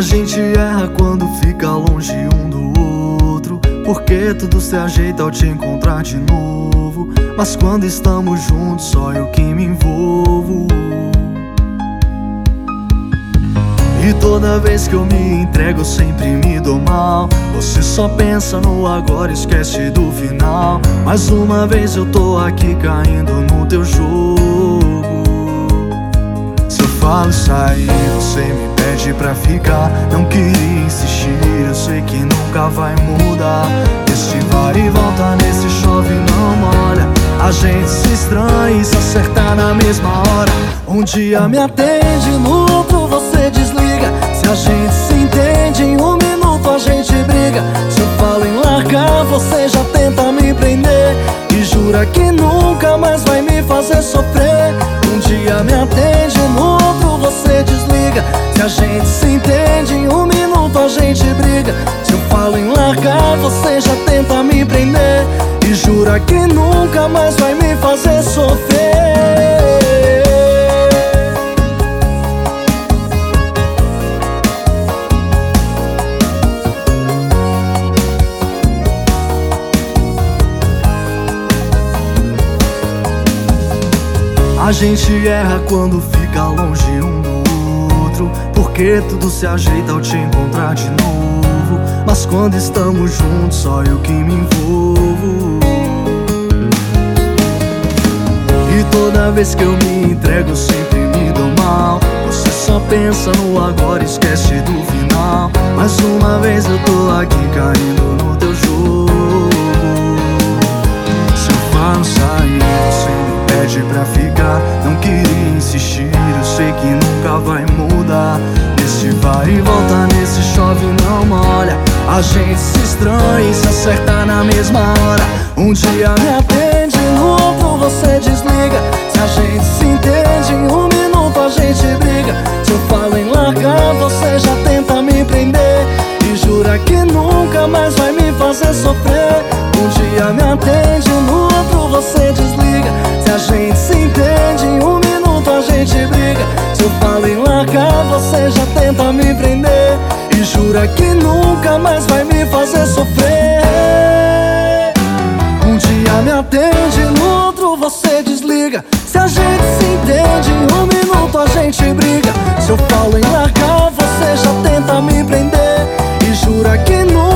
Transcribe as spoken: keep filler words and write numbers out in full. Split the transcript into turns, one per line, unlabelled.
A gente erra quando fica longe um do outro, porque tudo se ajeita ao te encontrar de novo. Mas quando estamos juntos, só eu que me envolvo. E toda vez que eu me entrego, eu sempre me dou mal. Você só pensa no agora, esquece do final. Mais uma vez eu tô aqui caindo no teu jogo. Se eu falo sair, você me pede pra ficar. Não queria insistir, eu sei que nunca vai mudar. Nesse vai e volta, nesse chove não molha. A gente se estranha e se acertar na mesma hora. Um dia me atende, no outro você desliga. Se a gente se entende, em um minuto a gente briga. Se eu falo em largar, você já tenta me prender e jura que nunca mais vai me fazer sofrer. Um dia me atende, no outro você desliga. Se a gente se entende, em um minuto a gente briga. Se eu falo em largar, você já tenta me prender e jura que nunca mais vai me fazer sofrer. A gente erra quando fica longe um do outro, porque tudo se ajeita ao te encontrar de novo. Mas quando estamos juntos, só eu que me envolvo. E toda vez que eu me entrego, eu sempre me dou mal. Você só pensa no agora, esquece do final. Mais uma vez eu tô aqui caindo no teu jogo. Se eu falo sair, você me pede pra ficar. Não queria insistir, eu sei que nunca vai mudar. Nesse vai e volta, nesse chove não molha. A gente se estranha e se acerta na mesma hora. Um dia me atende, no outro você desliga. Se a gente se entende, em um minuto a gente briga. Se eu falo em largar, você já tenta me prender e jura que nunca mais vai me fazer sofrer. Um dia me atende, no outro você desliga. Se a gente se entende, em um minuto a gente briga. Se eu falo em largar, você já tenta me prender e jura que nunca mais vai me fazer sofrer. Um dia me atende, no outro você desliga. Se a gente se entende, em um minuto a gente briga. Se eu falo em largar, você já tenta me prender e jura que nunca